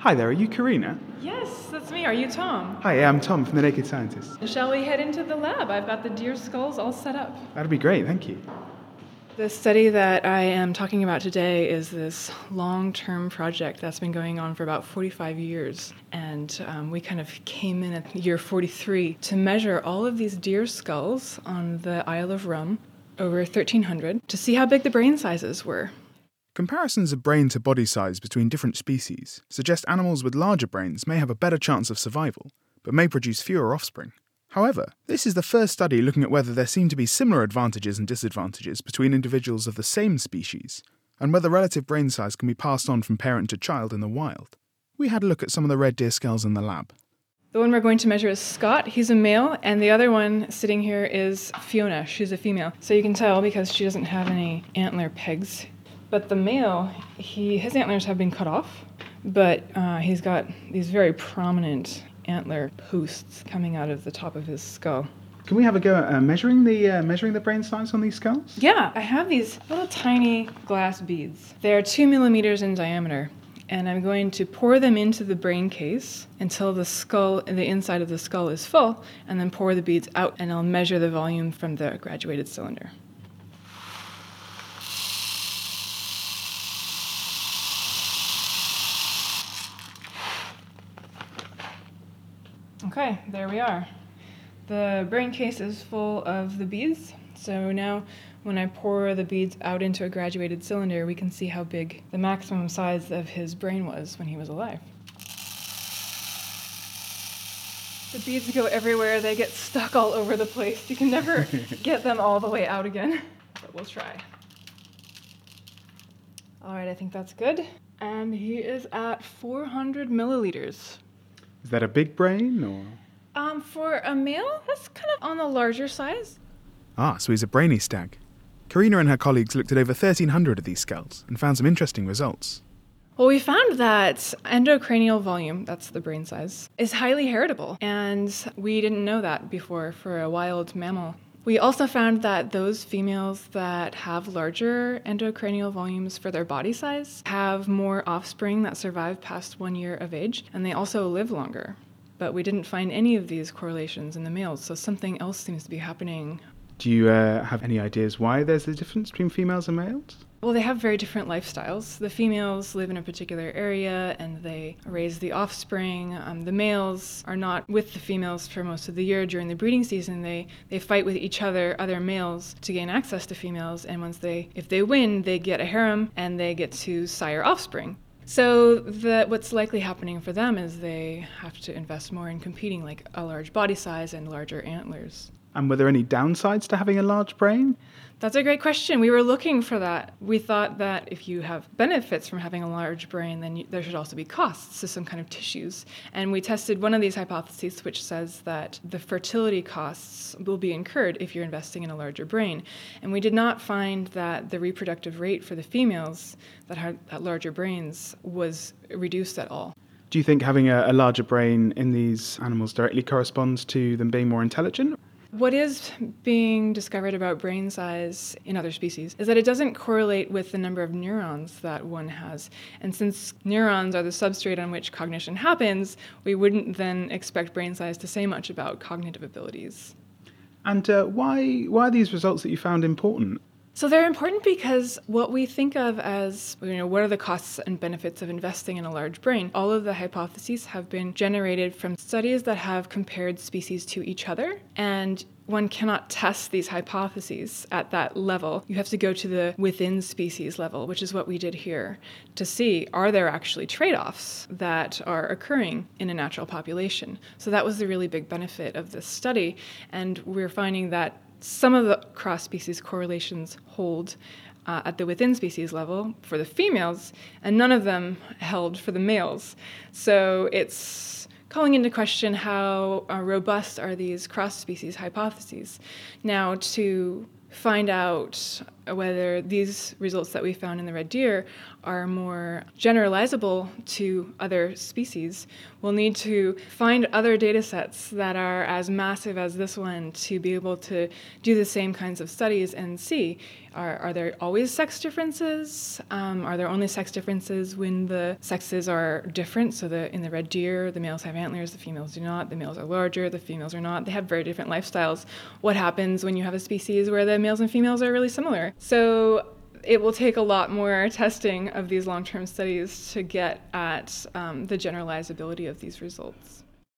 Hi there, are you Karina? Yes, that's me. Are you Tom? Hi, I'm Tom from The Naked Scientist. Shall we head into the lab? I've got the deer skulls all set up. That'd be great, thank you. The study that I am talking about today is this long-term project that's been going on for about 45 years. And we kind of came in at year 43 to measure all of these deer skulls on the Isle of Rum, over 1,300, to see how big the brain sizes were. Comparisons of brain to body size between different species suggest animals with larger brains may have a better chance of survival, but may produce fewer offspring. However, this is the first study looking at whether there seem to be similar advantages and disadvantages between individuals of the same species, and whether relative brain size can be passed on from parent to child in the wild. We had a look at some of the red deer skulls in the lab. The one we're going to measure is Scott. He's a male, and the other one sitting here is Fiona. She's a female. So you can tell because she doesn't have any antler pegs. But the male, his antlers have been cut off, but he's got these very prominent antler posts coming out of the top of his skull. Can we have a go at measuring the brain size on these skulls? Yeah, I have these little tiny glass beads. They're 2 millimeters in diameter, and I'm going to pour them into the brain case until the inside of the skull is full, and then pour the beads out, and I'll measure the volume from the graduated cylinder. Okay, there we are. The brain case is full of the beads, so now when I pour the beads out into a graduated cylinder, we can see how big the maximum size of his brain was when he was alive. The beads go everywhere, they get stuck all over the place. You can never get them all the way out again, but we'll try. All right, I think that's good. And he is at 400 milliliters. Is that a big brain, or...? For a male, that's kind of on the larger size. So he's a brainy stag. Karina and her colleagues looked at over 1,300 of these skulls and found some interesting results. Well, we found that endocranial volume, that's the brain size, is highly heritable, and we didn't know that before for a wild mammal. We also found that those females that have larger endocranial volumes for their body size have more offspring that survive past 1 year of age, and they also live longer. But we didn't find any of these correlations in the males, so something else seems to be happening. Do you have any ideas why there's a difference between females and males? Well, they have very different lifestyles. The females live in a particular area and they raise the offspring. The males are not with the females for most of the year. During the breeding season, they fight with each other, other males, to gain access to females. And if they win, they get a harem and they get to sire offspring. So what's likely happening for them is they have to invest more in competing, like a large body size and larger antlers. And were there any downsides to having a large brain? That's a great question. We were looking for that. We thought that if you have benefits from having a large brain, then there should also be costs to some kind of tissues. And we tested one of these hypotheses, which says that the fertility costs will be incurred if you're investing in a larger brain. And we did not find that the reproductive rate for the females that had larger brains was reduced at all. Do you think having a larger brain in these animals directly corresponds to them being more intelligent? What is being discovered about brain size in other species is that it doesn't correlate with the number of neurons that one has. And since neurons are the substrate on which cognition happens, we wouldn't then expect brain size to say much about cognitive abilities. And why are these results that you found important? So they're important because what we think of as, what are the costs and benefits of investing in a large brain? All of the hypotheses have been generated from studies that have compared species to each other, and one cannot test these hypotheses at that level. You have to go to the within species level, which is what we did here, to see, are there actually trade-offs that are occurring in a natural population? So that was the really big benefit of this study, and we're finding that some of the cross-species correlations hold at the within-species level for the females, and none of them held for the males. So it's calling into question how robust are these cross-species hypotheses. Now, to find out whether these results that we found in the red deer are more generalizable to other species, we'll need to find other data sets that are as massive as this one to be able to do the same kinds of studies and see, are there always sex differences? Are there only sex differences when the sexes are different? So in the red deer, the males have antlers, the females do not. The males are larger, the females are not. They have very different lifestyles. What happens when you have a species where the males and females are really similar? So it will take a lot more testing of these long-term studies to get at the generalizability of these results.